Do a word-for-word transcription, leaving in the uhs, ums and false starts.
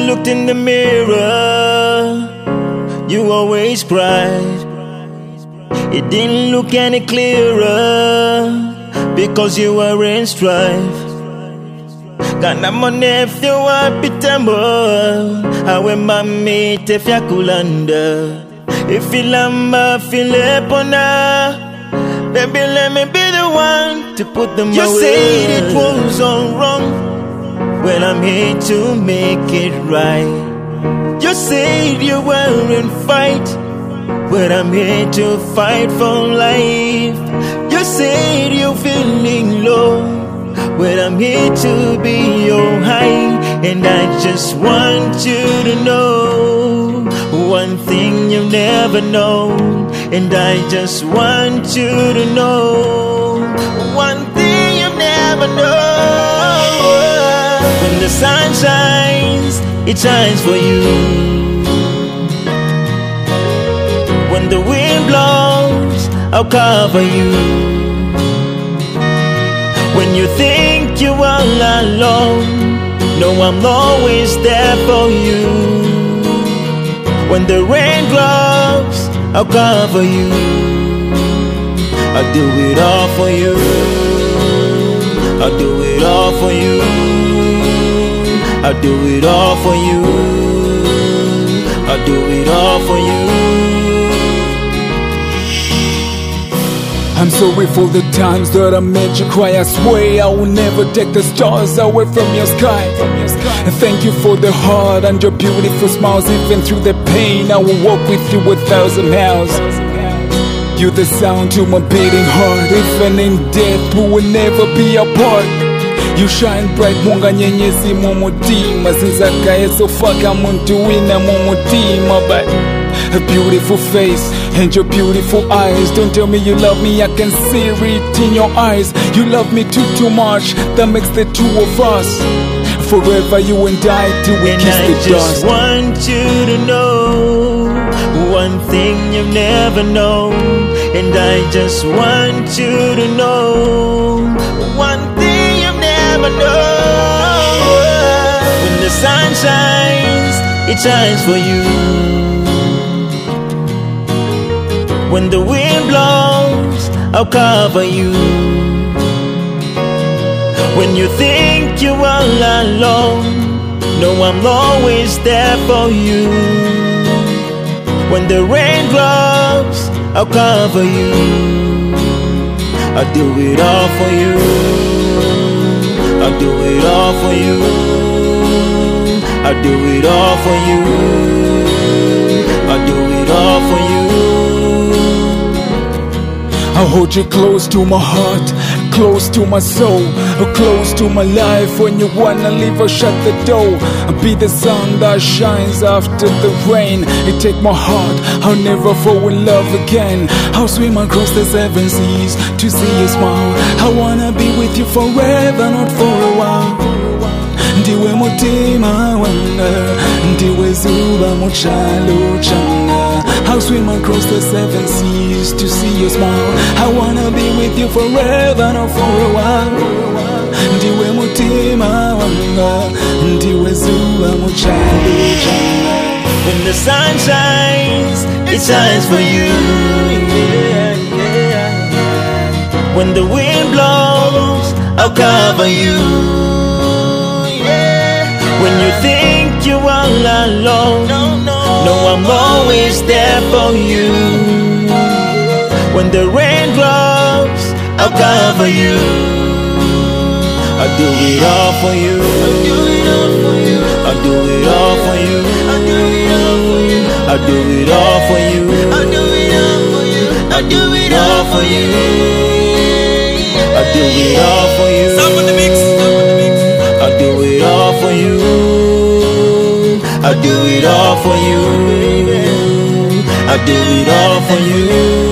looked in the mirror, you always cried. It didn't look any clearer because you were in strife. Kana monef you wapitambo, awe mami te fyakulanda. If you lamba filepona, baby let me be the one to put them you away. You said it was all wrong, well I'm here to make it right. You said you weren't fight, but I'm here to fight for life. You said you're feeling low, but I'm here to be your high. And I just want you to know one thing you've never known. And I just want you to know one thing you've never known. When the sun shines, it shines for you. When the wind blows, I'll cover you. When you think you're all alone, no, I'm always there for you. When the rain drops, I'll cover you. I'll do it all for you. I'll do it all for you. I'll do it all for you. I'll do it all for you. I'm sorry for the times that I made you cry. I swear I will never take the stars away from your sky. And thank you for the heart and your beautiful smiles. Even through the pain, I will walk with you a thousand miles. You're the sound to my beating heart. Even in death, we will never be apart. You shine bright, munga nyenyezi mumutima. Sinzakaye sofaka muntu wina mumutima. But a beautiful face and your beautiful eyes. Don't tell me you love me, I can see it in your eyes. You love me too, too much, that makes the two of us. Forever you and I till we and kiss I the dust. And I just want you to know one thing you've never known. And I just want you to know one thing you've never known. When the sun shines, it shines for you. When the wind blows, I'll cover you. When you think you're all alone, no, I'm always there for you. When the rain drops, I'll cover you. I'll do it all for you. I'll do it all for you. I'll do it all for you. I'll do it all for you. I'll hold you close to my heart, close to my soul, close to my life. When you wanna leave or shut the door, I'll be the sun that shines after the rain. You take my heart, I'll never fall in love again. I'll swim across the seven seas to see you smile. I wanna be with you forever, not for a while. Ndiwe mutima wanga, ndiwe zuba muchalo changa. I'll swim across the seven seas to see your smile. I wanna be with you forever, not for a while. Ndiwe mutima wanga, ndiwe zuba muchalo changa. When the sun shines, it shines for you. When the wind blows, I'll cover you. When you think you're all alone, no, no, no, I'm always there for you. When the rain drops, I'll cover you. I'll do it all for you. I'll do it all for you. I'll do it all for you. I'll do it all for you. I'll do it all for you. I'll do it all for you. I'll do it all for you. I'll do it all for you. I'll do it all for you. I'll do it all for you. I'll do it all for you.